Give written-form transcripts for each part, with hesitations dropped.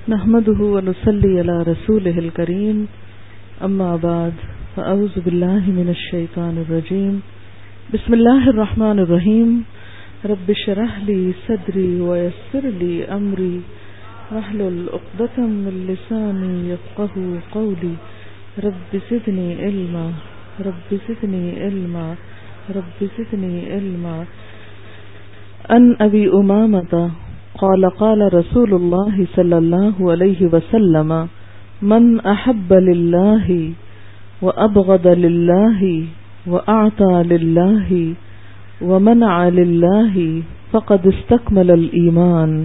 نحمده ونصلي على رسوله الكريم اما بعد فاعوذ بالله من الشيطان الرجيم بسم الله الرحمن الرحيم رب اشرح لي صدري ويسر لي امري واحلل عقدة من لساني يفقهوا قولي رب زدني علما رب زدني علما رب زدني علما عن ابي امامة قال قال رسول الله صلى الله عليه وسلم من احب لله وابغض لله واعطى لله ومنع لله فقد استكمل الایمان۔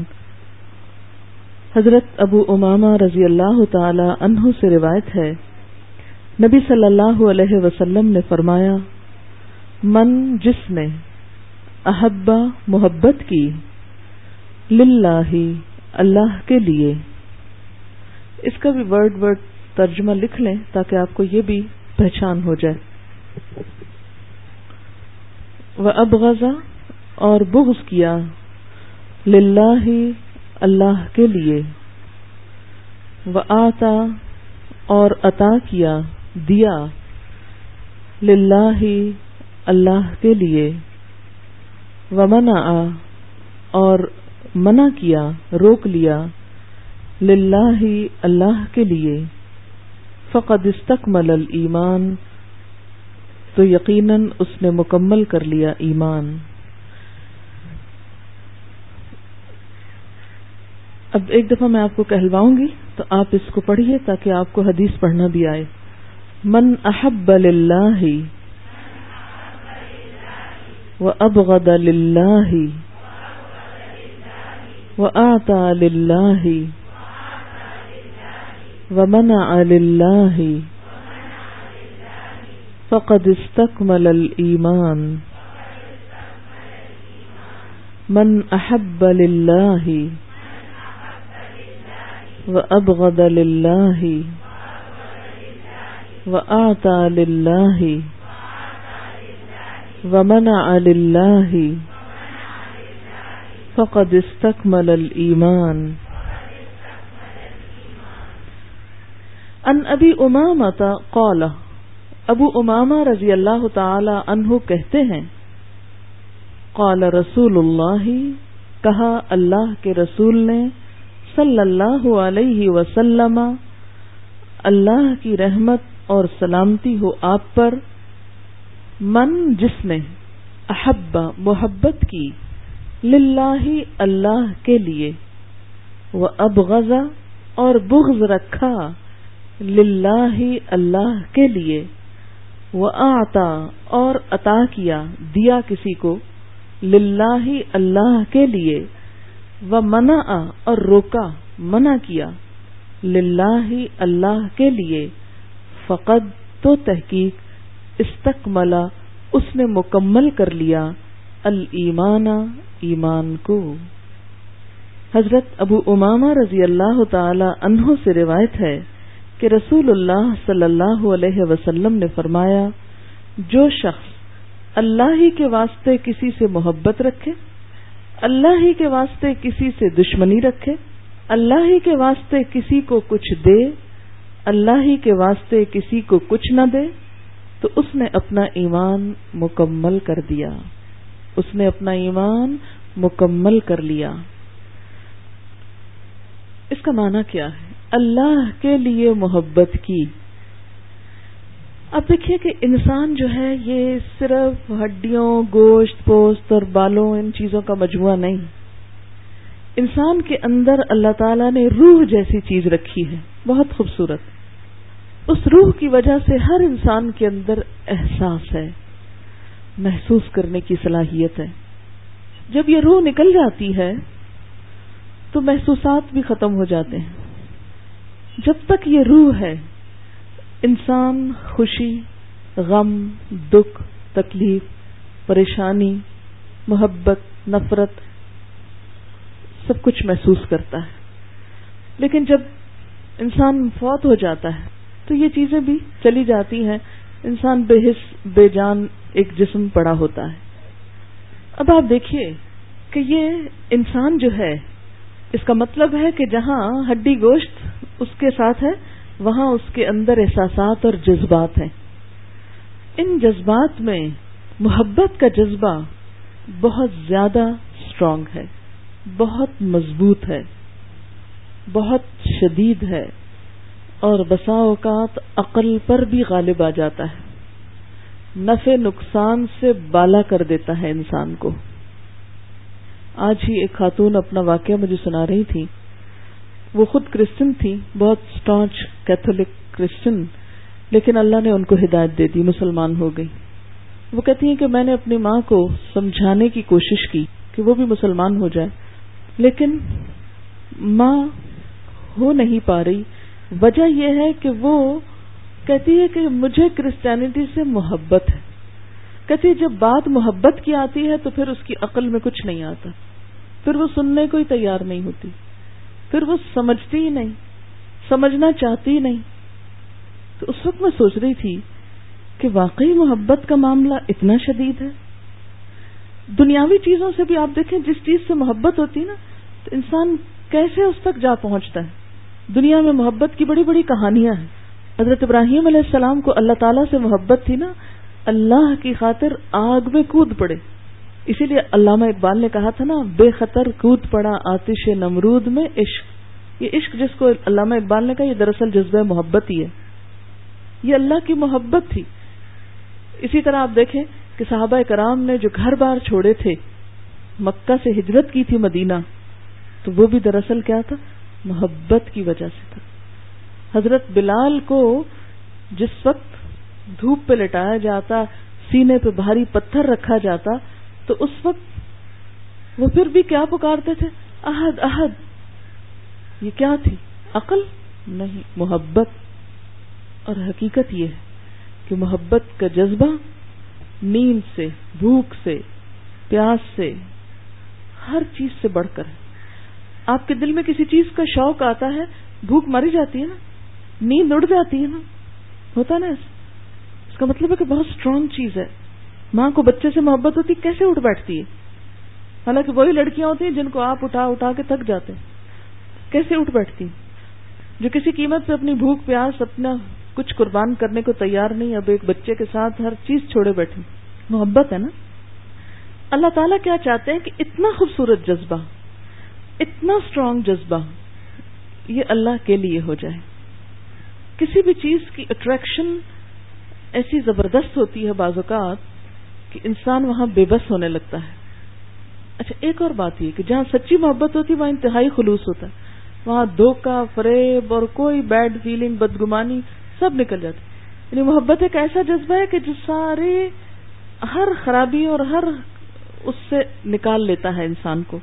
حضرت ابو امامہ رضی اللہ تعالی عنہ سے روایت ہے، نبی صلی اللہ علیہ وسلم نے فرمایا، من جس نے احبا محبت کی، للہ اللہ کے لیے، اس کا بھی ورڈ ترجمہ لکھ لیں تاکہ آپ کو یہ بھی پہچان ہو جائے۔ وَأَبْغَضَ اور بغض کیا، للہ اللہ کے لیے، وَآتَى اور عطا کیا دیا، للہ اللہ کے لیے، وَمَنَعَ اور منع کیا روک لیا، للہ اللہ کے لیے، فقد استکمل الایمان تو یقیناً اس نے مکمل کر لیا ایمان۔ اب ایک دفعہ میں آپ کو کہلواؤں گی تو آپ اس کو پڑھیے تاکہ آپ کو حدیث پڑھنا بھی آئے۔ من احب للہ وابغض للہ وَأَعْطَى لِلَّهِ وَمَنَعَ لِلَّهِ فَقَدْ اسْتَكْمَلَ الْإِيمَانَ۔ من أحب لله وأبغض لله وأعطى لله ومنع لله فقد استكمل الایمان۔ عن ابی امامۃ قال، ابو امامہ رضی اللہ تعالی عنہ کہتے ہیں، قال رسول اللہ کہا اللہ کے رسول نے، صلی اللہ علیہ وسلم اللہ کی رحمت اور سلامتی ہو آپ پر، من جس نے احب محبت کی، للہ اللہ کے لیے، وابغض اور بغض رکھا، للہ اللہ کے لیے، واعطى اور عطا کیا دیا کسی کو، للہ اللہ کے لیے، ومنع اور روکا منع کیا، للہ اللہ کے لیے، فقد تو تحقیق، استکملا اس نے مکمل کر لیا، الایمان ایمان کو۔ حضرت ابو امامہ رضی اللہ تعالی عنہ سے روایت ہے کہ رسول اللہ صلی اللہ علیہ وسلم نے فرمایا، جو شخص اللہ ہی کے واسطے کسی سے محبت رکھے، اللہ ہی کے واسطے کسی سے دشمنی رکھے، اللہ ہی کے واسطے کسی کو کچھ دے، اللہ ہی کے واسطے کسی کو کچھ نہ دے، تو اس نے اپنا ایمان مکمل کر دیا، اس نے اپنا ایمان مکمل کر لیا۔ اس کا معنی کیا ہے؟ اللہ کے لیے محبت کی۔ اب دیکھیے کہ انسان جو ہے یہ صرف ہڈیوں، گوشت، پوست اور بالوں ان چیزوں کا مجموعہ نہیں، انسان کے اندر اللہ تعالیٰ نے روح جیسی چیز رکھی ہے، بہت خوبصورت۔ اس روح کی وجہ سے ہر انسان کے اندر احساس ہے، محسوس کرنے کی صلاحیت ہے۔ جب یہ روح نکل جاتی ہے تو محسوسات بھی ختم ہو جاتے ہیں۔ جب تک یہ روح ہے، انسان خوشی، غم، دکھ، تکلیف، پریشانی، محبت، نفرت سب کچھ محسوس کرتا ہے۔ لیکن جب انسان فوت ہو جاتا ہے تو یہ چیزیں بھی چلی جاتی ہیں، انسان بے حس بے جان ایک جسم پڑا ہوتا ہے۔ اب آپ دیکھیے کہ یہ انسان جو ہے اس کا مطلب ہے کہ جہاں ہڈی گوشت اس کے ساتھ ہے وہاں اس کے اندر احساسات اور جذبات ہیں. ان جذبات میں محبت کا جذبہ بہت زیادہ اسٹرانگ ہے، بہت مضبوط ہے، بہت شدید ہے، اور بسا اوقات عقل پر بھی غالب آ جاتا ہے، نفع نقصان سے بالا کر دیتا ہے انسان کو. آج ہی ایک خاتون اپنا واقعہ مجھے سنا رہی تھی. وہ خود کرسچن تھی، بہت اسٹانچ کیتھولک کرسچن، لیکن اللہ نے ان کو ہدایت دے دی، مسلمان ہو گئی. وہ کہتی ہیں کہ میں نے اپنی ماں کو سمجھانے کی کوشش کی کہ وہ بھی مسلمان ہو جائے، لیکن ماں ہو نہیں پا رہی. وجہ یہ ہے کہ وہ کہتی ہے کہ مجھے کرسچینٹی سے محبت ہے. کہتی ہے جب بات محبت کی آتی ہے تو پھر اس کی عقل میں کچھ نہیں آتا، پھر وہ سننے کو ہی تیار نہیں ہوتی، پھر وہ سمجھتی ہی نہیں، سمجھنا چاہتی ہی نہیں. تو اس وقت میں سوچ رہی تھی کہ واقعی محبت کا معاملہ اتنا شدید ہے. دنیاوی چیزوں سے بھی آپ دیکھیں، جس چیز سے محبت ہوتی ہے نا تو انسان کیسے اس تک جا پہنچتا ہے. دنیا میں محبت کی بڑی بڑی کہانیاں ہیں. حضرت ابراہیم علیہ السلام کو اللہ تعالیٰ سے محبت تھی نا، اللہ کی خاطر آگ میں کود پڑے. اسی لیے علامہ اقبال نے کہا تھا نا، بے خطر کود پڑا آتش نمرود میں عشق. یہ عشق جس کو علامہ اقبال نے کہا، یہ دراصل جذبہ محبت ہی ہے، یہ اللہ کی محبت تھی. اسی طرح آپ دیکھیں کہ صحابہ کرام نے جو گھر بار چھوڑے تھے، مکہ سے ہجرت کی تھی مدینہ، تو وہ بھی دراصل کیا تھا؟ محبت کی وجہ سے تھا. حضرت بلال کو جس وقت دھوپ پہ لٹایا جاتا، سینے پہ بھاری پتھر رکھا جاتا، تو اس وقت وہ پھر بھی کیا پکارتے تھے؟ احد احد. یہ کیا تھی؟ عقل نہیں، محبت. اور حقیقت یہ ہے کہ محبت کا جذبہ نیند سے، بھوک سے، پیاس سے، ہر چیز سے بڑھ کر ہے. آپ کے دل میں کسی چیز کا شوق آتا ہے، بھوک مری جاتی ہے نا، نیند اڑ جاتی ہے نا، ہوتا نا. اس کا مطلب ہے کہ بہت اسٹرانگ چیز ہے. ماں کو بچے سے محبت ہوتی، کیسے اٹھ بیٹھتی ہے؟ حالانکہ وہی لڑکیاں ہوتی ہیں جن کو آپ اٹھا اٹھا کے تھک جاتے ہیں، کیسے اٹھ بیٹھتی ہیں؟ جو کسی قیمت پہ اپنی بھوک پیاس، اپنا کچھ قربان کرنے کو تیار نہیں، اب ایک بچے کے ساتھ ہر چیز چھوڑے بیٹھی. محبت ہے نا. اللہ تعالیٰ کیا چاہتے ہیں کہ اتنا خوبصورت جذبہ، اتنا اسٹرانگ جذبہ یہ اللہ کے لیے ہو جائے. کسی بھی چیز کی اٹریکشن ایسی زبردست ہوتی ہے بعض اوقات کہ انسان وہاں بے بس ہونے لگتا ہے. اچھا، ایک اور بات یہ کہ جہاں سچی محبت ہوتی ہے وہاں انتہائی خلوص ہوتا ہے، وہاں دھوکہ، فریب اور کوئی بیڈ فیلنگ، بدگمانی سب نکل جاتی. یعنی محبت ایک ایسا جذبہ ہے کہ جو سارے ہر خرابی اور ہر اس سے نکال لیتا ہے انسان کو.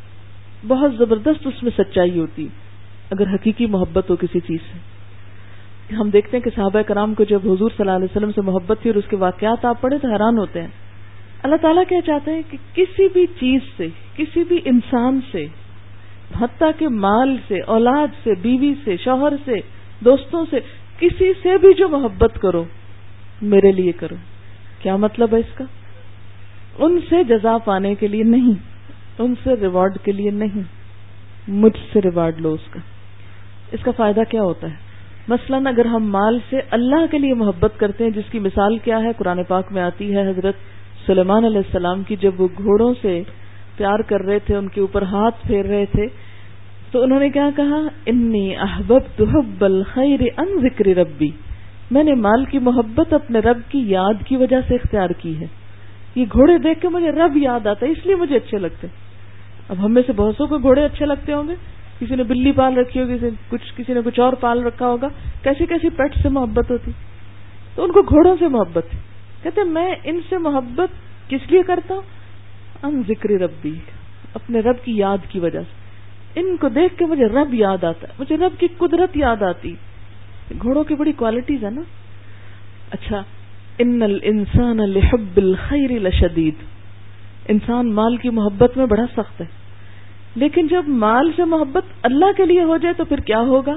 بہت زبردست اس میں سچائی ہوتی اگر حقیقی محبت ہو کسی چیز سے. ہم دیکھتے ہیں کہ صحابہ کرام کو جب حضور صلی اللہ علیہ وسلم سے محبت تھی اور اس کے واقعات آپ پڑھیں تو حیران ہوتے ہیں. اللہ تعالیٰ کیا چاہتے ہیں کہ کسی بھی چیز سے، کسی بھی انسان سے، حتیٰ کہ مال سے، اولاد سے، بیوی سے، شوہر سے، دوستوں سے، کسی سے بھی جو محبت کرو میرے لیے کرو. کیا مطلب ہے اس کا؟ ان سے جزا پانے کے لیے نہیں، ان سے ریوارڈ کے لیے نہیں، مجھ سے ریوارڈ لو اس کا. اس کا فائدہ کیا ہوتا ہے؟ مثلاً اگر ہم مال سے اللہ کے لیے محبت کرتے ہیں، جس کی مثال کیا ہے؟ قرآن پاک میں آتی ہے حضرت سلیمان علیہ السلام کی. جب وہ گھوڑوں سے پیار کر رہے تھے، ان کے اوپر ہاتھ پھیر رہے تھے، تو انہوں نے کیا کہا؟ انی احببت حب الخیر عن ذکر ربی. میں نے مال کی محبت اپنے رب کی یاد کی وجہ سے اختیار کی ہے. یہ گھوڑے دیکھ کے مجھے رب یاد آتا ہے، اس لیے مجھے اچھے لگتے. اب ہم میں سے بہت سو کو گھوڑے اچھے لگتے ہوں گے، کسی نے بلی پال رکھی ہوگی، کسی نے کچھ اور پال رکھا ہوگا، کیسی کیسی پیٹ سے محبت ہوتی. تو ان کو گھوڑوں سے محبت تھی. کہتے میں ان سے محبت کس لیے کرتا ہوں؟ ان ذکر ربی، اپنے رب کی یاد کی وجہ سے. ان کو دیکھ کے مجھے رب یاد آتا ہے، مجھے رب کی قدرت یاد آتی. گھوڑوں کی بڑی کوالٹیز ہے نا. اچھا، ان الانسان لحب الخیر لشدید. انسان مال کی محبت میں بڑا سخت ہے، لیکن جب مال سے محبت اللہ کے لیے ہو جائے تو پھر کیا ہوگا؟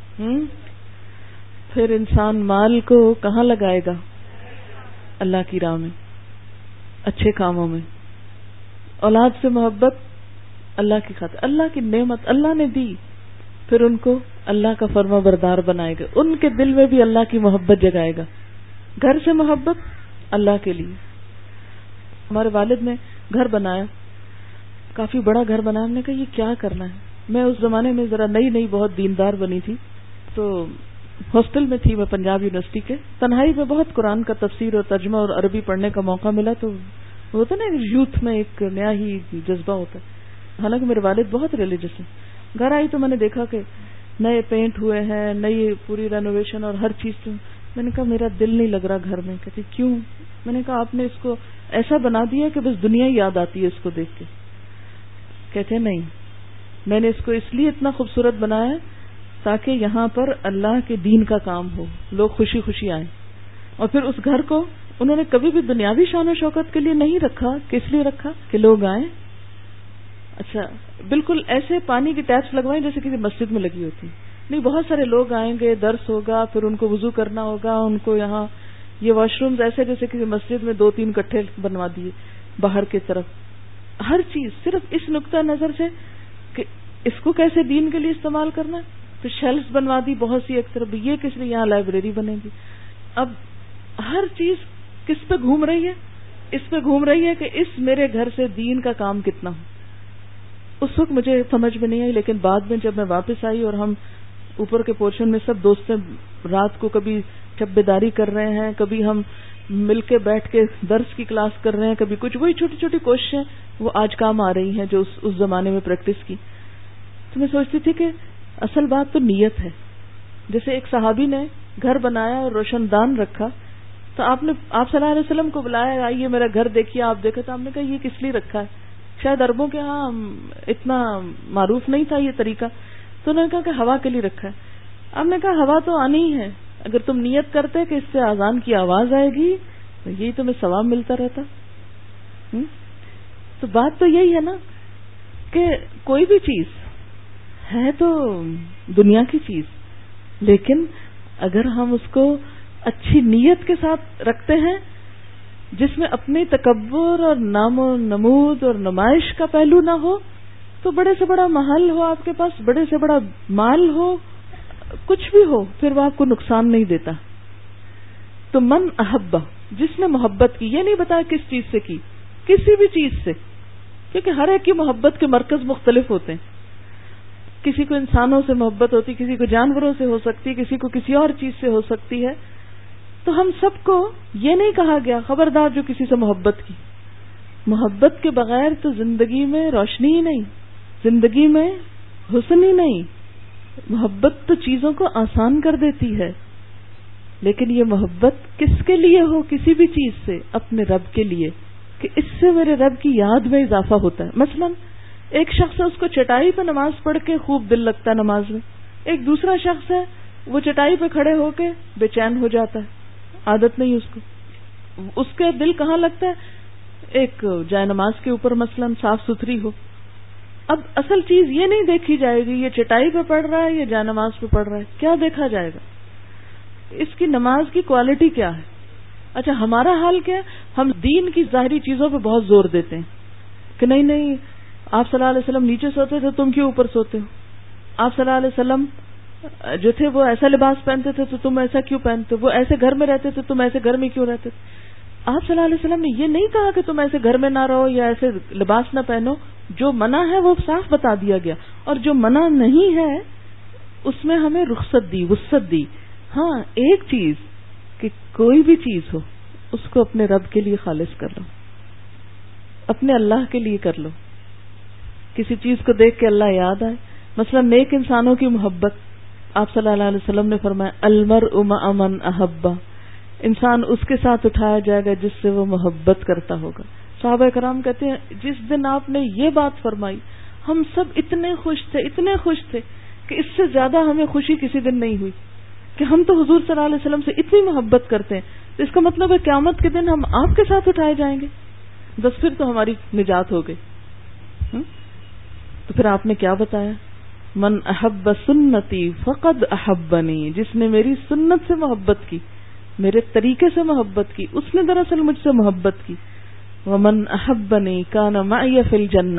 پھر انسان مال کو کہاں لگائے گا؟ اللہ کی راہ میں، اچھے کاموں میں. اولاد سے محبت اللہ کی خاطر، اللہ کی نعمت اللہ نے دی، پھر ان کو اللہ کا فرما بردار بنائے گا، ان کے دل میں بھی اللہ کی محبت جگائے گا. گھر سے محبت اللہ کے لیے. ہمارے والد نے گھر بنایا، کافی بڑا گھر بنایا. ہم نے کہا یہ کیا کرنا ہے. میں اس زمانے میں ذرا نئی بہت دیندار بنی تھی، تو ہاسٹل میں تھی میں پنجاب یونیورسٹی کے. تنہائی میں بہت قرآن کا تفسیر اور ترجمہ اور عربی پڑھنے کا موقع ملا. تو ہوتا نا یوتھ میں ایک نیا ہی جذبہ ہوتا ہے. حالانکہ میرے والد بہت ریلیجس ہیں. گھر آئی تو میں نے دیکھا کہ نئے پینٹ ہوئے ہیں، نئی پوری رینوویشن اور ہر چیز. تو میں نے کہا میرا دل نہیں لگ رہا گھر میں. کہتی کیوں؟ میں نے کہا آپ نے اس کو ایسا بنا دیا کہ بس دنیا ہی یاد آتی ہے اس کو دیکھ کے. کہتے نہیں، میں نے اس کو اس لیے اتنا خوبصورت بنایا تاکہ یہاں پر اللہ کے دین کا کام ہو، لوگ خوشی خوشی آئیں. اور پھر اس گھر کو انہوں نے کبھی بھی دنیاوی شان و شوکت کے لیے نہیں رکھا. کس لیے رکھا؟ کہ لوگ آئیں. اچھا بالکل ایسے پانی کی ٹیپس لگوائیں جیسے کسی مسجد میں لگی ہوتی. نہیں، بہت سارے لوگ آئیں گے، درس ہوگا، پھر ان کو وضو کرنا ہوگا. ان کو یہاں یہ واش رومز ایسے جیسے کسی مسجد میں 2-3 کٹھے بنوا دیے باہر کی طرف. ہر چیز صرف اس نقطہ نظر سے کہ اس کو کیسے دین کے لیے استعمال کرنا ہے. پھر شیلفز بنوا دی بہت سی ایک طرف. یہ کس لیے؟ یہاں لائبریری بنے گی. اب ہر چیز کس پہ گھوم رہی ہے؟ اس پہ گھوم رہی ہے کہ اس میرے گھر سے دین کا کام کتنا ہو. اس وقت مجھے سمجھ میں نہیں آئی، لیکن بعد میں جب میں واپس آئی اور ہم اوپر کے پورشن میں سب دوستیں رات کو کبھی چبیداری کر رہے ہیں، کبھی ہم مل کے بیٹھ کے درس کی کلاس کر رہے ہیں، کبھی کچھ، وہی چھوٹی چھوٹی کوششیں وہ آج کام آ رہی ہیں جو اس زمانے میں پریکٹس کی. تو میں سوچتی تھی کہ اصل بات تو نیت ہے. جیسے ایک صحابی نے گھر بنایا اور روشن دان رکھا، تو آپ صلی اللہ علیہ وسلم کو بلایا، آئیے میرا گھر دیکھیے. آپ دیکھا تو آپ نے کہا یہ کس لیے رکھا ہے؟ شاید عربوں کے ہاں اتنا معروف نہیں تھا یہ طریقہ. تو انہوں نے کہا کہ ہوا کے لیے رکھا ہے. آپ نے کہا ہوا تو آنی ہی ہے، اگر تم نیت کرتے کہ اس سے اذان کی آواز آئے گی تو یہی تمہیں ثواب ملتا رہتا. تو بات تو یہی ہے نا کہ کوئی بھی چیز ہے تو دنیا کی چیز، لیکن اگر ہم اس کو اچھی نیت کے ساتھ رکھتے ہیں جس میں اپنی تکبر اور نام و نمود اور نمائش کا پہلو نہ ہو، تو بڑے سے بڑا محل ہو آپ کے پاس، بڑے سے بڑا مال ہو، کچھ بھی ہو، پھر وہ آپ کو نقصان نہیں دیتا. تو من احبہ، جس نے محبت کی، یہ نہیں بتایا کس چیز سے کی، کسی بھی چیز سے، کیونکہ ہر ایک کی محبت کے مرکز مختلف ہوتے ہیں. کسی کو انسانوں سے محبت ہوتی، کسی کو جانوروں سے ہو سکتی، کسی کو کسی اور چیز سے ہو سکتی ہے. تو ہم سب کو یہ نہیں کہا گیا خبردار جو کسی سے محبت کی. محبت کے بغیر تو زندگی میں روشنی ہی نہیں، زندگی میں حسن ہی نہیں. محبت تو چیزوں کو آسان کر دیتی ہے، لیکن یہ محبت کس کے لیے ہو؟ کسی بھی چیز سے اپنے رب کے لیے، کہ اس سے میرے رب کی یاد میں اضافہ ہوتا ہے. مثلا ایک شخص ہے، اس کو چٹائی پہ نماز پڑھ کے خوب دل لگتا ہے نماز میں. ایک دوسرا شخص ہے، وہ چٹائی پہ کھڑے ہو کے بے چین ہو جاتا ہے، عادت نہیں اس کو. اس کے دل کہاں لگتا ہے؟ ایک جائے نماز کے اوپر مثلا صاف ستھری ہو. اب اصل چیز یہ نہیں دیکھی جائے گی یہ چٹائی پہ پڑھ رہا ہے یا جائے نماز پہ پڑھ رہا ہے. کیا دیکھا جائے گا؟ اس کی نماز کی کوالٹی کیا ہے. اچھا ہمارا حال کیا ہے؟ ہم دین کی ظاہری چیزوں پہ بہت زور دیتے ہیں کہ نہیں آپ صلی اللہ علیہ وسلم نیچے سوتے تھے، تم کیوں اوپر سوتے ہو؟ آپ صلی اللہ علیہ وسلم جو تھے وہ ایسا لباس پہنتے تھے تو تم ایسا کیوں پہنتے ہو؟ وہ ایسے گھر میں رہتے تھے، تم ایسے گھر میں کیوں رہتے تھے؟ آپ صلی اللہ علیہ وسلم نے یہ نہیں کہا کہ تم ایسے گھر میں نہ رہو یا ایسے لباس نہ پہنو. جو منع ہے وہ صاف بتا دیا گیا، اور جو منع نہیں ہے اس میں ہمیں رخصت دی، وسعت دی. ہاں ایک چیز کہ کوئی بھی چیز ہو اس کو اپنے رب کے لیے خالص کر لو، اپنے اللہ کے لیے کر لو. کسی چیز کو دیکھ کے اللہ یاد آئے. مثلا نیک انسانوں کی محبت، آپ صلی اللہ علیہ وسلم نے فرمایا المرء مع من احبہ، انسان اس کے ساتھ اٹھایا جائے گا جس سے وہ محبت کرتا ہوگا. صحابہ کرام کہتے ہیں جس دن آپ نے یہ بات فرمائی ہم سب اتنے خوش تھے کہ اس سے زیادہ ہمیں خوشی کسی دن نہیں ہوئی کہ ہم تو حضور صلی اللہ علیہ وسلم سے اتنی محبت کرتے ہیں. تو اس کا مطلب ہے قیامت کے دن ہم آپ کے ساتھ اٹھائے جائیں گے. بس پھر تو ہماری نجات ہو گئی. تو پھر آپ نے کیا بتایا؟ من احب سنتی فقد احبنی، جس نے میری سنت سے محبت کی، میرے طریقے سے محبت کی، اس نے دراصل مجھ سے محبت کی. ومن احبنی کان معی فی الجنہ،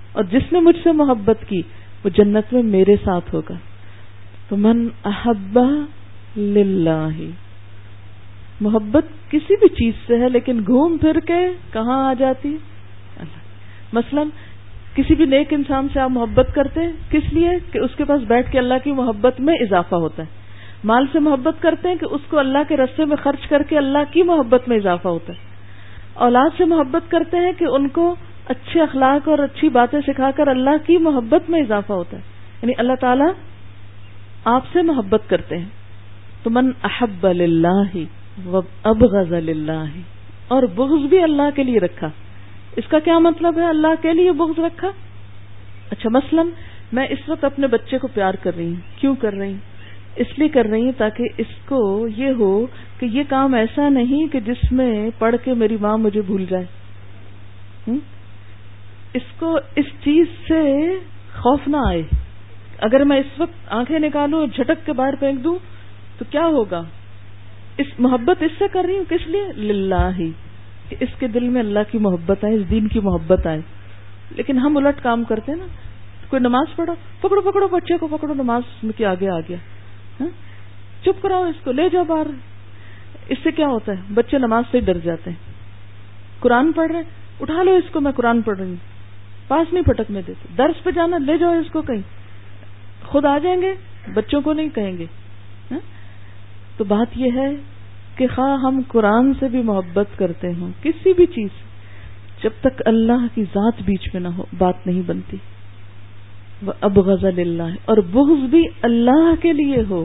اور جس نے مجھ سے محبت کی وہ جنت میں میرے ساتھ ہوگا. تو من احب للہ، محبت کسی بھی چیز سے ہے لیکن گھوم پھر کے کہاں آ جاتی ہے؟ مثلا کسی بھی نیک انسان سے آپ محبت کرتے ہیں کس لیے کہ اس کے پاس بیٹھ کے اللہ کی محبت میں اضافہ ہوتا ہے. مال سے محبت کرتے ہیں کہ اس کو اللہ کے راستے میں خرچ کر کے اللہ کی محبت میں اضافہ ہوتا ہے. اولاد سے محبت کرتے ہیں کہ ان کو اچھے اخلاق اور اچھی باتیں سکھا کر اللہ کی محبت میں اضافہ ہوتا ہے. یعنی اللہ تعالیٰ آپ سے محبت کرتے ہیں. تو من احب للہ وابغض للہ، اور بغض بھی اللہ کے لیے رکھا. اس کا کیا مطلب ہے اللہ کے لیے بغض رکھا؟ اچھا مثلا میں اس وقت اپنے بچے کو پیار کر رہی ہوں. کیوں کر رہی ہوں؟ اس لیے کر رہی ہوں تاکہ اس کو یہ ہو کہ یہ کام ایسا نہیں کہ جس میں پڑھ کے میری ماں مجھے بھول جائے. اس کو اس چیز سے خوف نہ آئے. اگر میں اس وقت آنکھیں نکالوں اور جھٹک کے باہر پھینک دوں تو کیا ہوگا؟ اس محبت اس سے کر رہی ہوں کس لیے؟ للہ، کہ اس کے دل میں اللہ کی محبت آئے، اس دین کی محبت آئے. لیکن ہم الٹ کام کرتے ہیں نا. کوئی نماز پڑھو، پکڑو پکڑو بچے کو، پکڑو نماز کے آگے آ گیا، چپ کراؤ اس کو، لے جاؤ باہر. اس سے کیا ہوتا ہے؟ بچے نماز سے ڈر جاتے ہیں. قرآن پڑھ رہے، اٹھا لو اس کو، میں قرآن پڑھ رہی ہوں، پاس نہیں پھٹکنے دیتے. درس پہ جانا، لے جاؤ اس کو کہیں. خود آ جائیں گے، بچوں کو نہیں کہیں گے. تو بات یہ ہے کہ خواہ ہم قرآن سے بھی محبت کرتے ہوں، کسی بھی چیز، جب تک اللہ کی ذات بیچ میں نہ ہو بات نہیں بنتی. وابغض للہ، اور بغض بھی اللہ کے لیے ہو.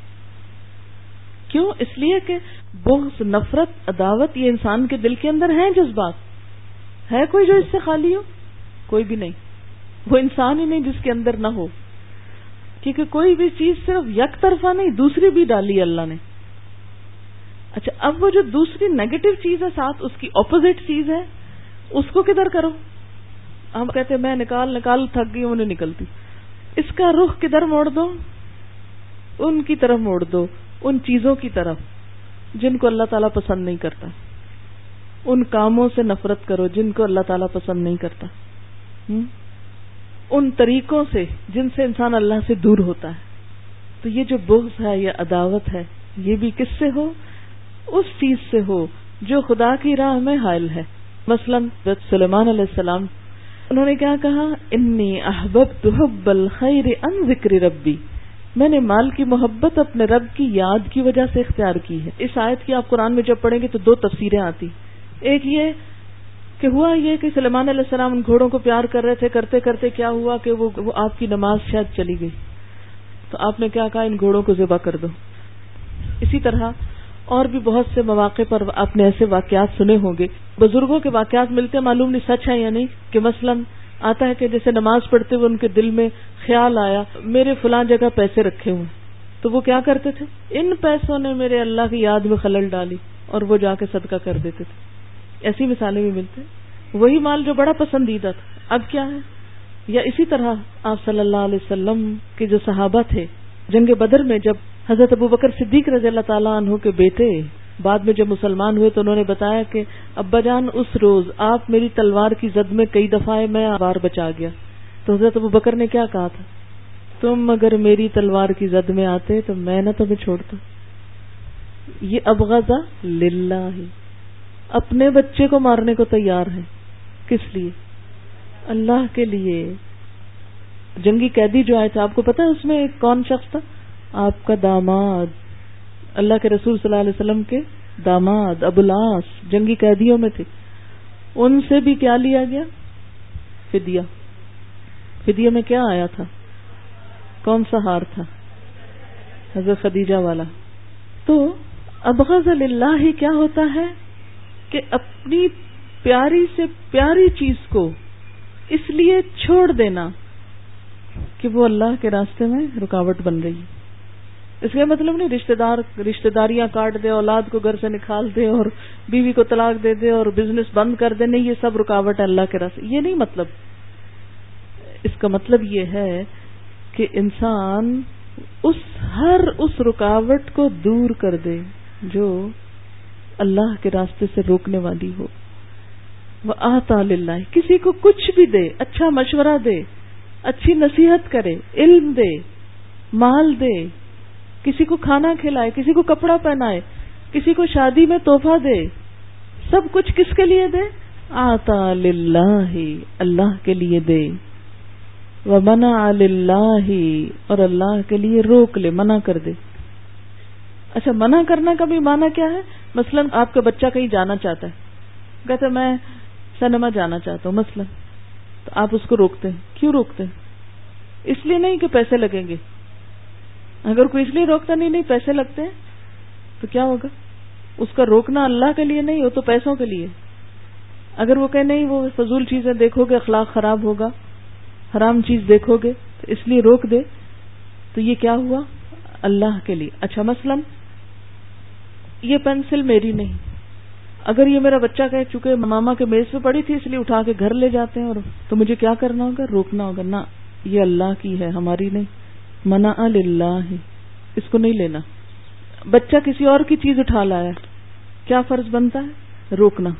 کیوں؟ اس لیے کہ بغض، نفرت، عداوت یہ انسان کے دل کے اندر ہیں جذبات. ہے کوئی جو اس سے خالی ہو؟ کوئی بھی نہیں. وہ انسان ہی نہیں جس کے اندر نہ ہو. کیونکہ کوئی بھی چیز صرف یک طرفہ نہیں، دوسری بھی ڈالی اللہ نے. اچھا اب وہ جو دوسری نیگیٹو چیز ہے ساتھ اس کی اپوزٹ چیز ہے، اس کو کدھر کرو. ہم کہتے ہیں میں نکال تھک گئی ہوں، نہیں نکلتی. اس کا رخ کدھر موڑ دو؟ ان کی طرف موڑ دو، ان چیزوں کی طرف جن کو اللہ تعالیٰ پسند نہیں کرتا. ان کاموں سے نفرت کرو جن کو اللہ تعالیٰ پسند نہیں کرتا. ان طریقوں سے جن سے انسان اللہ سے دور ہوتا ہے. تو یہ جو بغض ہے یا عداوت ہے، یہ بھی کس سے ہو؟ اس چیز سے ہو جو خدا کی راہ میں حائل ہے. مثلا سلیمان علیہ السلام، انہوں نے کیا کہا؟ انی احببت حب الخیر عن ذکر ربی، میں نے مال کی محبت اپنے رب کی یاد کی وجہ سے اختیار کی ہے. اس آیت کی آپ قرآن میں جب پڑھیں گے تو دو تفسیریں آتی. ایک یہ کہ ہوا یہ کہ سلیمان علیہ السلام ان گھوڑوں کو پیار کر رہے تھے، کرتے کرتے کیا ہوا کہ وہ آپ کی نماز شاید چلی گئی، تو آپ نے کیا کہا؟ ان گھوڑوں کو ذبح کر دو. اسی طرح اور بھی بہت سے مواقع پر آپ نے ایسے واقعات سنے ہوں گے. بزرگوں کے واقعات ملتے ہیں، معلوم نہیں سچ ہے یا نہیں، کہ مثلا آتا ہے کہ جیسے نماز پڑھتے ہوئے ان کے دل میں خیال آیا میرے فلاں جگہ پیسے رکھے ہوئے، تو وہ کیا کرتے تھے؟ ان پیسوں نے میرے اللہ کی یاد میں خلل ڈالی، اور وہ جا کے صدقہ کر دیتے تھے. ایسی مثالیں بھی ملتے ہیں. وہی مال جو بڑا پسندیدہ تھا اب کیا ہے؟ یا اسی طرح آپ صلی اللہ علیہ وسلم کے جو صحابہ تھے، جنگ بدر میں جب حضرت ابوبکر صدیق رضی اللہ تعالیٰ عنہ کے بیٹے بعد میں جب مسلمان ہوئے تو انہوں نے بتایا کہ ابا جان اس روز آپ میری تلوار کی زد میں کئی دفعہ میں بار بچا گیا. تو حضرت ابوبکر نے کیا کہا تھا؟ تم اگر میری تلوار کی زد میں آتے تو میں نہ تمہیں چھوڑتا. یہ ابغض للہ، اپنے بچے کو مارنے کو تیار ہے. کس لیے؟ اللہ کے لیے. جنگی قیدی جو آئے تھے، آپ کو پتا ہے اس میں ایک کون شخص تھا؟ آپ کا داماد، اللہ کے رسول صلی اللہ علیہ وسلم کے داماد ابو العاص جنگی قیدیوں میں تھے. ان سے بھی کیا لیا گیا؟ فدیہ. فدیہ میں کیا آیا تھا؟ کون سا ہار تھا؟ حضرت خدیجہ والا. تو ابغض للہ ہی کیا ہوتا ہے کہ اپنی پیاری سے پیاری چیز کو اس لیے چھوڑ دینا کہ وہ اللہ کے راستے میں رکاوٹ بن رہی ہے. اس کا مطلب نہیں رشتہ داریاں کاٹ دے، اولاد کو گھر سے نکال دے اور بیوی کو طلاق دے دے اور بزنس بند کر دے. نہیں، یہ سب رکاوٹ ہے اللہ کے راستے. یہ نہیں مطلب. اس کا مطلب یہ ہے کہ انسان اس رکاوٹ کو دور کر دے جو اللہ کے راستے سے روکنے والی ہو. وآتا للہ، کسی کو کچھ بھی دے، اچھا مشورہ دے، اچھی نصیحت کرے، علم دے، مال دے، کسی کو کھانا کھلائے، کسی کو کپڑا پہنائے، کسی کو شادی میں تحفہ دے، سب کچھ کس کے لیے دے؟ آتا للہ، اللہ کے لیے دے، ومنع للہ، اور اللہ کے لیے روک لے، منع کر دے۔ اچھا، منع کرنا کا بھی معنی کیا ہے؟ مثلا آپ کا بچہ کہیں جانا چاہتا ہے، کہتا ہے میں سینما جانا چاہتا ہوں مثلا، تو آپ اس کو روکتے ہیں۔ کیوں روکتے ہیں؟ اس لیے نہیں کہ پیسے لگیں گے۔ اگر کوئی اس لیے روکتا نہیں پیسے لگتے ہیں تو کیا ہوگا؟ اس کا روکنا اللہ کے لیے نہیں، وہ تو پیسوں کے لیے۔ اگر وہ کہے نہیں وہ فضول چیزیں دیکھو گے اخلاق خراب ہوگا، حرام چیز دیکھو گے تو اس لیے روک دے، تو یہ کیا ہوا؟ اللہ کے لیے۔ اچھا مثلا یہ پینسل میری نہیں، اگر یہ میرا بچہ کہے چونکہ ماما کے میز پہ پڑی تھی اس لیے اٹھا کے گھر لے جاتے ہیں، اور تو مجھے کیا کرنا ہوگا؟ روکنا ہوگا، نہ یہ اللہ کی ہے ہماری نہیں، منع للہ، اس کو نہیں لینا۔ بچہ کسی اور کی چیز اٹھا لایا، کیا فرض بنتا ہے؟ روکنا۔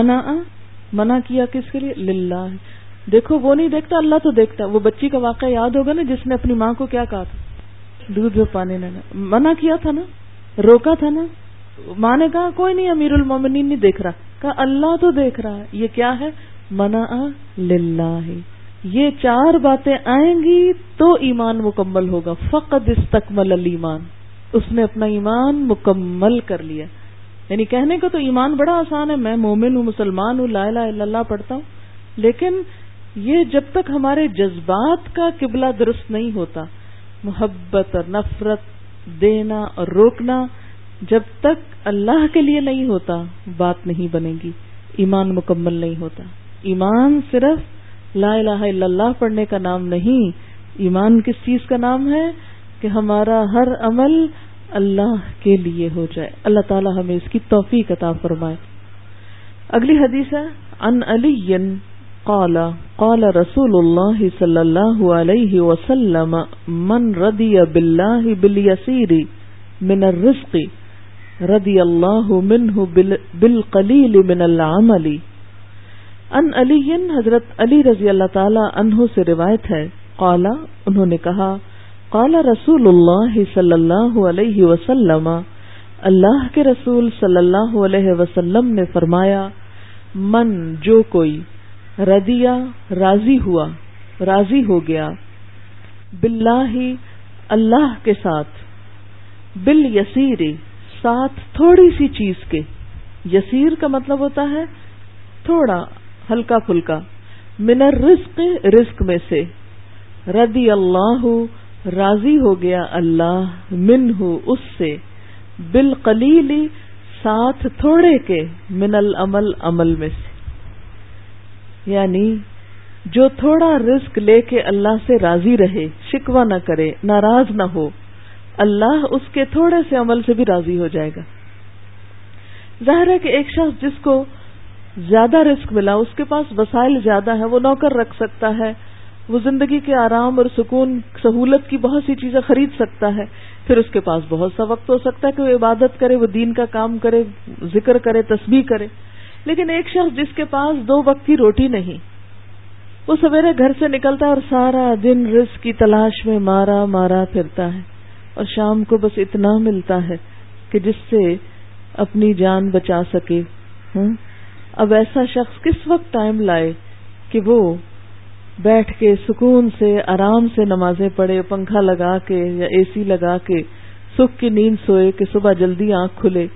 منع کیا کس کے لیے؟ للہ۔ دیکھو وہ نہیں دیکھتا، اللہ تو دیکھتا۔ وہ بچی کا واقعہ یاد ہوگا نا جس نے اپنی ماں کو کیا کہا تھا؟ دودھ میں پانی نہ، منع کیا تھا نا، روکا تھا نا۔ ماں نے کہا کوئی نہیں، امیر المومنین نہیں دیکھ رہا، کہا اللہ تو دیکھ رہا ہے۔ یہ کیا ہے؟ منع للہ۔ یہ چار باتیں آئیں گی تو ایمان مکمل ہوگا۔ فقد استکمل الایمان، اس نے اپنا ایمان مکمل کر لیا۔ یعنی کہنے کو تو ایمان بڑا آسان ہے، میں مومن ہوں، مسلمان ہوں، لا الہ الا اللہ پڑھتا ہوں، لیکن یہ جب تک ہمارے جذبات کا قبلہ درست نہیں ہوتا، محبت اور نفرت، دینا اور روکنا جب تک اللہ کے لیے نہیں ہوتا، بات نہیں بنے گی، ایمان مکمل نہیں ہوتا۔ ایمان صرف لا الہ الا اللہ پڑھنے کا نام نہیں، ایمان کس چیز کا نام ہے؟ کہ ہمارا ہر عمل اللہ کے لیے ہو جائے۔ اللہ تعالی ہمیں اس کی توفیق عطا فرمائے۔ اگلی حدیث ہے عن علی قال قال رسول اللہ صلی اللہ علیہ وسلم من رضی باللہ بالیسیر من الرزق رضی اللہ منہ بالقلیل من العمل۔ ان علی، حضرت علی رضی اللہ تعالی عنہ سے روایت ہے، قال، انہوں نے کہا، قال رسول اللہ صلی اللہ علیہ وسلم، اللہ کے رسول صلی اللہ علیہ وسلم نے فرمایا، من، جو کوئی، رضیہ، راضی ہوا، راضی ہو گیا، باللہ، اللہ کے ساتھ، بالیسیر، ساتھ تھوڑی سی چیز کے، یسیر کا مطلب ہوتا ہے تھوڑا، ہلکا پھلکا، من الرزق، رزق میں سے، رضی اللہ، راضی ہو گیا اللہ، منہ، اس سے، بالقلیل، ساتھ تھوڑے کے، من العمل، عمل میں سے، یعنی جو تھوڑا رزق لے کے اللہ سے راضی رہے، شکوہ نہ کرے، ناراض نہ ہو، اللہ اس کے تھوڑے سے عمل سے بھی راضی ہو جائے گا۔ ظاہر ہے کہ ایک شخص جس کو زیادہ رزق ملا، اس کے پاس وسائل زیادہ ہیں، وہ نوکر رکھ سکتا ہے، وہ زندگی کے آرام اور سکون، سہولت کی بہت سی چیزیں خرید سکتا ہے، پھر اس کے پاس بہت سا وقت ہو سکتا ہے کہ وہ عبادت کرے، وہ دین کا کام کرے، ذکر کرے، تسبیح کرے۔ لیکن ایک شخص جس کے پاس 2 وقت کی روٹی نہیں، وہ سویرے گھر سے نکلتا ہے اور سارا دن رزق کی تلاش میں مارا مارا پھرتا ہے، اور شام کو بس اتنا ملتا ہے کہ جس سے اپنی جان بچا سکے۔ اب ایسا شخص کس وقت ٹائم لائے کہ وہ بیٹھ کے سکون سے، آرام سے نمازیں پڑھے، پنکھا لگا کے یا اے سی لگا کے سکھ کی نیند سوئے کہ صبح جلدی آنکھ کھلے؟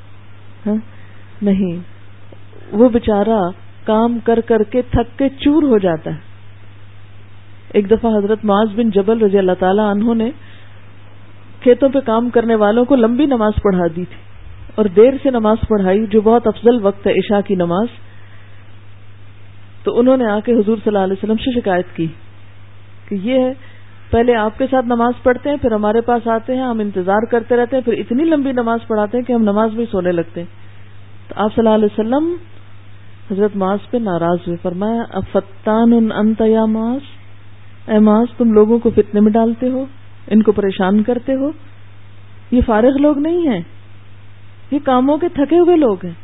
نہیں، وہ بیچارہ کام کر کر کے تھک کے چور ہو جاتا ہے۔ ایک دفعہ حضرت معاذ بن جبل رضی اللہ تعالی عنہ نے کھیتوں پہ کام کرنے والوں کو لمبی نماز پڑھا دی تھی اور دیر سے نماز پڑھائی، جو بہت افضل وقت ہے عشاء کی نماز۔ تو انہوں نے آ کے حضور صلی اللہ علیہ وسلم سے شکایت کی کہ یہ ہے، پہلے آپ کے ساتھ نماز پڑھتے ہیں، پھر ہمارے پاس آتے ہیں، ہم انتظار کرتے رہتے ہیں، پھر اتنی لمبی نماز پڑھاتے ہیں کہ ہم نماز میں سونے لگتے ہیں۔ تو آپ صلی اللہ علیہ وسلم حضرت معاذ پہ ناراض ہوئے، فرمایا افتان انت یا معاذ، اے معاذ تم لوگوں کو فتنے میں ڈالتے ہو، ان کو پریشان کرتے ہو، یہ فارغ لوگ نہیں ہیں، یہ کاموں کے تھکے ہوئے لوگ ہیں،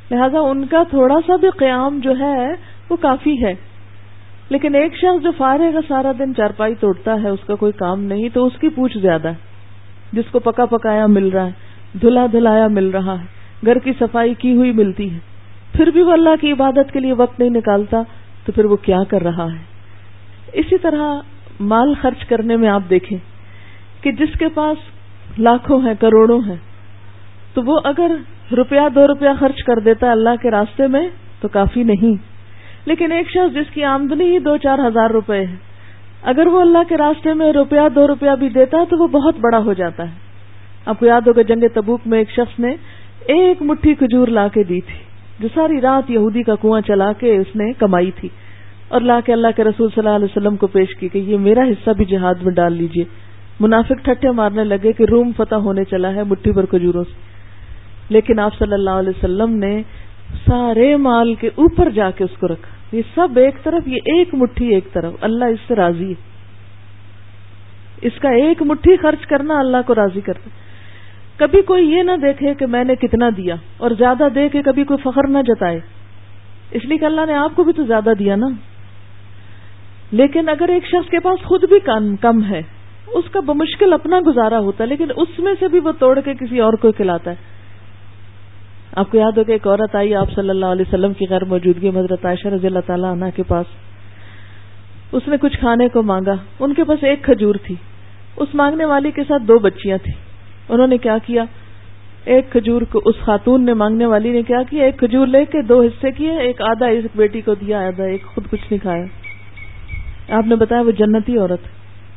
لہذا ان کا تھوڑا سا بھی قیام جو ہے وہ کافی ہے. لیکن ایک شخص جو فارغ ہے سارا دن چارپائی توڑتا ہے, اس کا کوئی کام نہیں, تو اس کی پوچھ زیادہ ہے. جس کو پکا پکایا مل رہا ہے, دھلا دھلایا مل رہا ہے, گھر کی صفائی کی ہوئی ملتی ہے, پھر بھی وہ اللہ کی عبادت کے لیے وقت نہیں نکالتا, تو پھر وہ کیا کر رہا ہے. اسی طرح مال خرچ کرنے میں آپ دیکھیں کہ جس کے پاس لاکھوں ہیں, کروڑوں ہیں, تو وہ اگر روپیہ 2 روپیہ خرچ کر دیتا ہے اللہ کے راستے میں تو کافی نہیں. لیکن ایک شخص جس کی آمدنی ہی 2-4 ہزار روپے ہے, اگر وہ اللہ کے راستے میں روپیہ 2 روپیہ بھی دیتا تو وہ بہت بڑا ہو جاتا ہے. آپ کو یاد ہوگا جنگ تبوک میں ایک شخص نے 1 مٹھی کھجور لا کے دی تھی, جو ساری رات یہودی کا کنواں چلا کے اس نے کمائی تھی, اور لا کے اللہ کے رسول صلی اللہ علیہ وسلم کو پیش کی کہ یہ میرا حصہ بھی جہاد میں ڈال لیجئے. منافق ٹھٹھے مارنے لگے کہ روم فتح ہونے چلا ہے مٹھی بھر کھجوروں سے, لیکن آپ صلی اللہ علیہ وسلم نے سارے مال کے اوپر جا کے اس کو رکھا. یہ سب ایک طرف, یہ 1 مٹھی ایک طرف, اللہ اس سے راضی ہے. اس کا 1 مٹھی خرچ کرنا اللہ کو راضی کرتا. کبھی کوئی یہ نہ دیکھے کہ میں نے کتنا دیا, اور زیادہ دے کے کبھی کوئی فخر نہ جتائے, اس لیے کہ اللہ نے آپ کو بھی تو زیادہ دیا نا. لیکن اگر ایک شخص کے پاس خود بھی کم ہے, اس کا بمشکل اپنا گزارا ہوتا ہے, لیکن اس میں سے بھی وہ توڑ کے کسی اور کو کھلاتا ہے. آپ کو یاد ہوگا ایک عورت آئی آپ صلی اللہ علیہ وسلم کی غیر موجودگی میں حضرت عائشہ رضی اللہ تعالیٰ عنہ کے پاس. اس نے کچھ کھانے کو مانگا, ان کے پاس 1 کھجور تھی. اس مانگنے والی کے ساتھ 2 بچیاں تھیں. انہوں نے کیا کیا, 1 کھجور کو اس خاتون نے, مانگنے والی نے کیا کیا, 1 کھجور لے کے 2 حصے کیے, ایک آدھا ایک بیٹی کو دیا, آدھا ایک خود کچھ نہیں کھایا. آپ نے بتایا وہ جنتی عورت.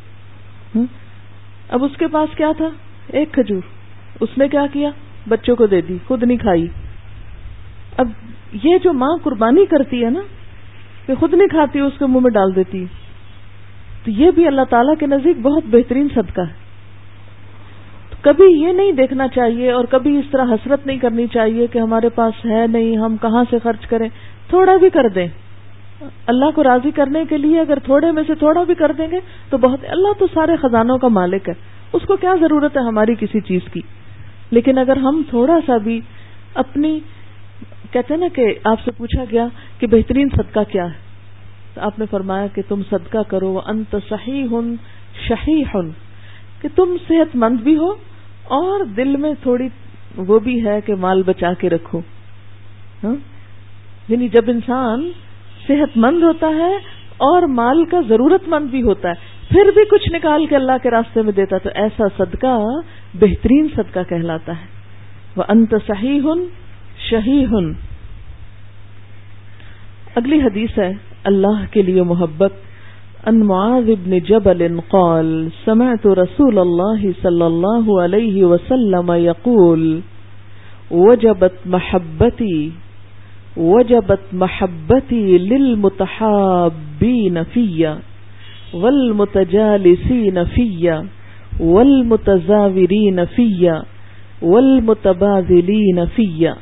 اب اس کے پاس کیا تھا, 1 کھجور. اس نے کیا کیا, بچوں کو دے دی, خود نہیں کھائی. اب یہ جو ماں قربانی کرتی ہے نا, کہ خود نہیں کھاتی اس کے منہ میں ڈال دیتی, تو یہ بھی اللہ تعالیٰ کے نزدیک بہت بہترین صدقہ ہے. تو کبھی یہ نہیں دیکھنا چاہیے اور کبھی اس طرح حسرت نہیں کرنی چاہیے کہ ہمارے پاس ہے نہیں, ہم کہاں سے خرچ کریں. تھوڑا بھی کر دیں, اللہ کو راضی کرنے کے لیے اگر تھوڑے میں سے تھوڑا بھی کر دیں گے تو بہت. اللہ تو سارے خزانوں کا مالک ہے, اس کو کیا ضرورت ہے ہماری کسی چیز کی. لیکن اگر ہم تھوڑا سا بھی اپنی, کہتے ہیں نا کہ آپ سے پوچھا گیا کہ بہترین صدقہ کیا ہے, تو آپ نے فرمایا کہ تم صدقہ کرو وانت صحیح شحیح, کہ تم صحت مند بھی ہو اور دل میں تھوڑی وہ بھی ہے کہ مال بچا کے رکھو. یعنی جب انسان صحت مند ہوتا ہے اور مال کا ضرورت مند بھی ہوتا ہے, پھر بھی کچھ نکال کے اللہ کے راستے میں دیتا, تو ایسا صدقہ بہترین صدقہ کہلاتا ہے. وَأَنْتَ صَحِيحٌ شَحِيحٌ. اگلی حدیث ہے اللہ کے لیے محبت. عن معاذ بن جبل قال سمعت رسول اللہ صلی اللہ علیہ وسلم يقول وجبت محبتي للمتحابين فيا والمتجالسين فيا والمتزاورين فيا والمتبادلين فيا.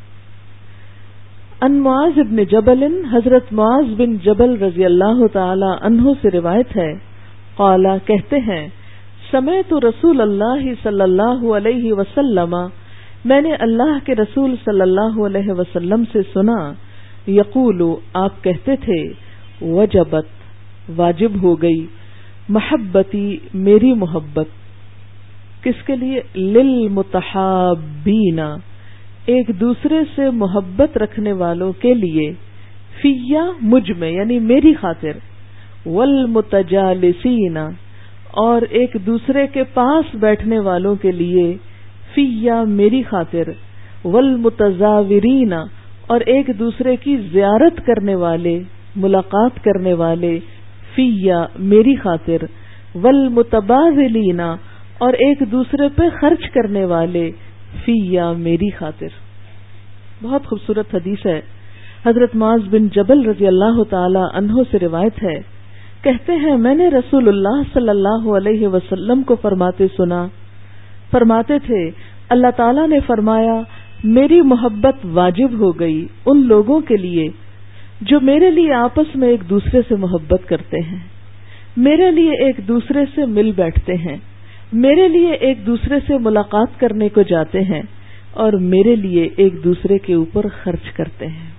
ان معاذ بن جبل, حضرت معاذ بن جبل رضی اللہ تعالی عنہ سے روایت ہے, قال کہتے ہیں, سمعت رسول اللہ صلی اللہ علیہ وسلم, میں نے اللہ کے رسول صلی اللہ علیہ وسلم سے سنا, یقول, آپ کہتے تھے, وجبت, واجب ہو گئی, محبتی, میری محبت, کس کے لیے, للمتحابین, ایک دوسرے سے محبت رکھنے والوں کے لیے, فیا, مجھ میں یعنی میری خاطر, والمتجالسین, اور ایک دوسرے کے پاس بیٹھنے والوں کے لیے, فیا, میری خاطر, والمتزاورین, اور ایک دوسرے کی زیارت کرنے والے, ملاقات کرنے والے, فیا, میری خاطر, والمتبادلین, اور ایک دوسرے پہ خرچ کرنے والے, فیا, میری خاطر. بہت خوبصورت حدیث ہے. حضرت معاذ بن جبل رضی اللہ تعالی عنہ سے روایت ہے, کہتے ہیں, میں نے رسول اللہ صلی اللہ علیہ وسلم کو فرماتے سنا, فرماتے تھے, اللہ تعالیٰ نے فرمایا, میری محبت واجب ہو گئی ان لوگوں کے لیے جو میرے لیے آپس میں ایک دوسرے سے محبت کرتے ہیں, میرے لیے ایک دوسرے سے مل بیٹھتے ہیں, میرے لیے ایک دوسرے سے ملاقات کرنے کو جاتے ہیں, اور میرے لیے ایک دوسرے کے اوپر خرچ کرتے ہیں.